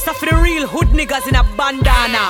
This is for the real hood niggas in a bandana.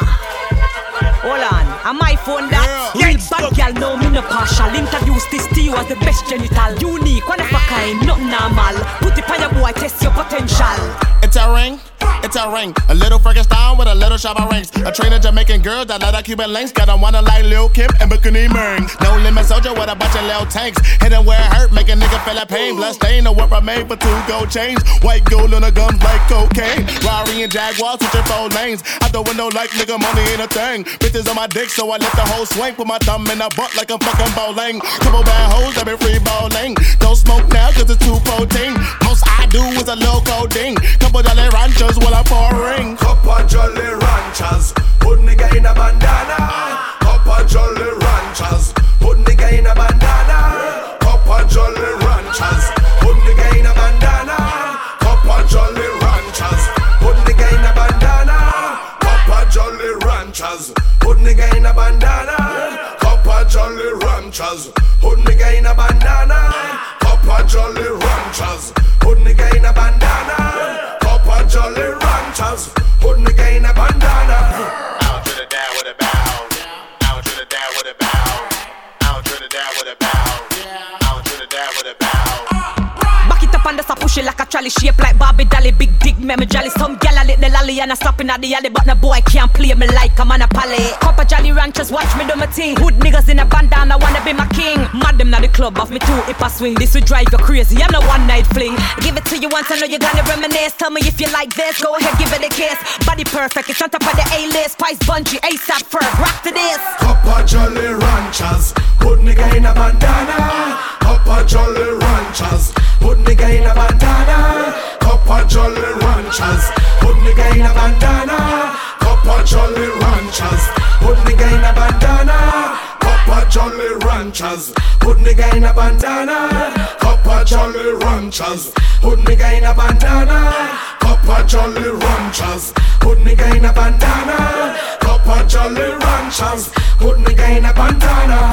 Hold on, on my phone that real bad girl, no me no partial. Introduce this to you as the best genital. Unique, one of a kind, not normal. Put it on your boy, test your potential. It's a ring, it's a ring. A little Frankenstein with a little Shabba rings. A trainer Jamaican girl that let her Cuban links. Got a wanna like Lil Kim and Bikini Ming. No limit soldier with a bunch of little tanks. Hitting where it hurt, make a nigga feel that pain. Blood stain or what remain for 2 gold chains. White gold on the gums like cocaine. Rari and Jaguar switching 4 lanes. Out the window like nigga money ain't a thing. Bitches on my dick so I let the whole swing. Put my thumb in her butt like I'm fucking bowling. Couple bad hoes that be free bowling. Don't smoke now cause it's too protein. Most I do is a little codeine. Couple Jolly Ranchers while I'm pouring. Couple Jolly Ranchers, put nigga in a bandana. Couple Jolly Ranchers, put nigga in a bandana. Couple Jolly Ranchers, put nigga in a bandana. Couple Jolly Ranchers, put nigga in a bandana. Couple Jolly Ranchers, put nigga in a bandana. Couple Jolly Ranchers, put nigga in a bandana. Couple Jolly Ranchers, put nigga in a bandana. Jolly Ranchers, put nigga in a bandana. Out to the down with a bow. Out to the down with a bow. Out to the down with a bow. Out to the down with a bow. Back it up and just a push it like a trolley. Shape like Barbie Dolly, big dick, me jolly. Some gal a lick the lolly and a stopping at the alley. But no boy can't play me like I'm on a pallet. Couple Jolly Ranchers, watch me do my thing. Hood niggas in a bandana, wanna be my king. Mad them na the club, off me too, if I swing. This will drive you crazy, I'm no one night fling. Give it to you once, I know you're gonna reminisce. Tell me if you like this, go ahead, give it a kiss. Body perfect, it's on top of the A-list. Spice Bungee, ASAP Ferg, rock to this. Couple Jolly Ranchers, put nigga in a bandana. Couple Jolly Ranchers, put nigga in a bandana. Couple Jolly Ranchers, put nigga in a bandana. Couple Jolly Ranchers, put nigga in a bandana. Couple Jolly Ranchers, put nigga in a bandana. Couple Jolly Ranchers, put nigga in a bandana. Couple Jolly Ranchers, put nigga in a bandana. Couple Jolly Ranchers, put nigga in a bandana.